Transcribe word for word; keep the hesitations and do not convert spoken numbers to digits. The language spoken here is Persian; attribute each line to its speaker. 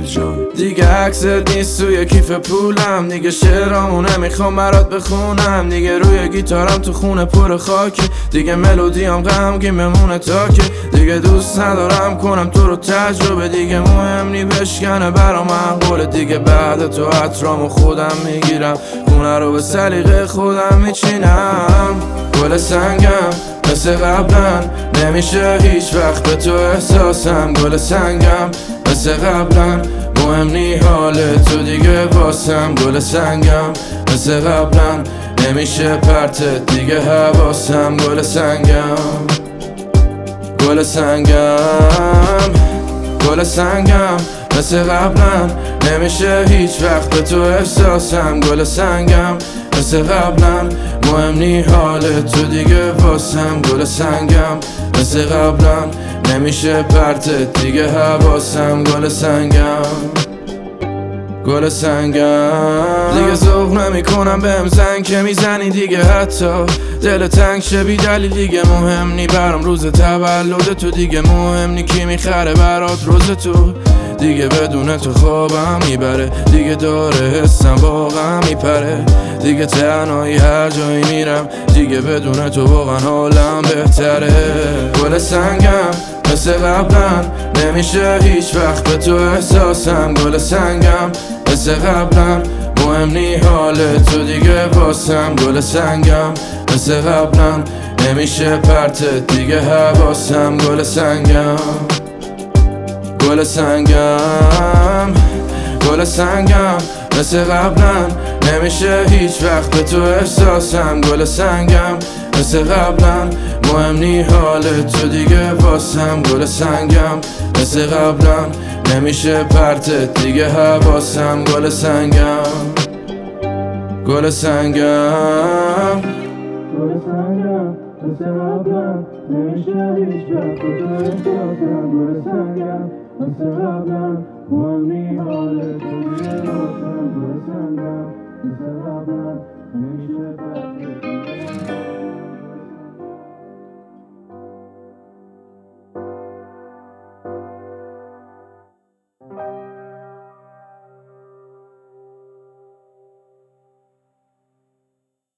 Speaker 1: جان.
Speaker 2: دیگه عکست نیست توی کیف پولم، دیگه شعرامو نمیخوام برات بخونم، دیگه روی گیتارم تو خونه پر خاکی، دیگه ملودیام غمگین بمونه تا که دیگه دوست ندارم کنم تو رو تجربه، دیگه مهم نی بشکنه برا من قوله، دیگه بعد تو عطرامو خودم میگیرم، خونه رو به سلیقه خودم میچینم. گل سنگم مثل قبلا نمیشه هیچ وقت به تو احساسم، گل سنگم مثل قبلا مهم نی حال تو دیگه واسم، گل سنگم مثل قبلا نمیشه پرتت دیگه حواسم، گل سنگم گل سنگم گل سنگم مثل قبلا نمیشه هیچ وقت به تو احساسم، گل سنگم مثل قبلا مهم نی حال تو دیگه واسم، گل سنگم مثل قبلا نمیشه پرتت دیگه حواسم، گل سنگم گل سنگم دیگه ذوق نمی کنم بهم زنگ که میزنی دیگه، حتی دل تنگ شه بی دلیل، دیگه مهم نی برام روز تولد تو، دیگه مهم نی کی میخره برات روز تو، دیگه بدون تو خوابم میبره، دیگه داره حسم واقعا میپره، دیگه تنهایی هر جایی میرم، دیگه بدون تو واقعا حالم بهتره. گل سنگم مثل قبلا نمیشه هیچ وقت به تو احساسم، گل سنگم مثل قبلا مهم نی حال تو دیگه واسم، گل سنگم مثل قبلا نمیشه پرتت دیگه حواسم، گل سنگم گل سنگم گل سنگم مثل قبلا نمیشه هیچ وقت به تو احساسم، گل سنگم مثل قبلا مهم نی حال تو دیگه واسم، گل سنگم مثل قبلا نمیشه پرتت دیگه حواسم، گل سنگم گل سنگم گل سنگم مثل قبلا نمیشه هیچ وقت به تو احساسم، گل سنگم مثل قبلا مهم نی حال تو دیگه واسم، گل سنگم مثل قبلا نمیشه پرتت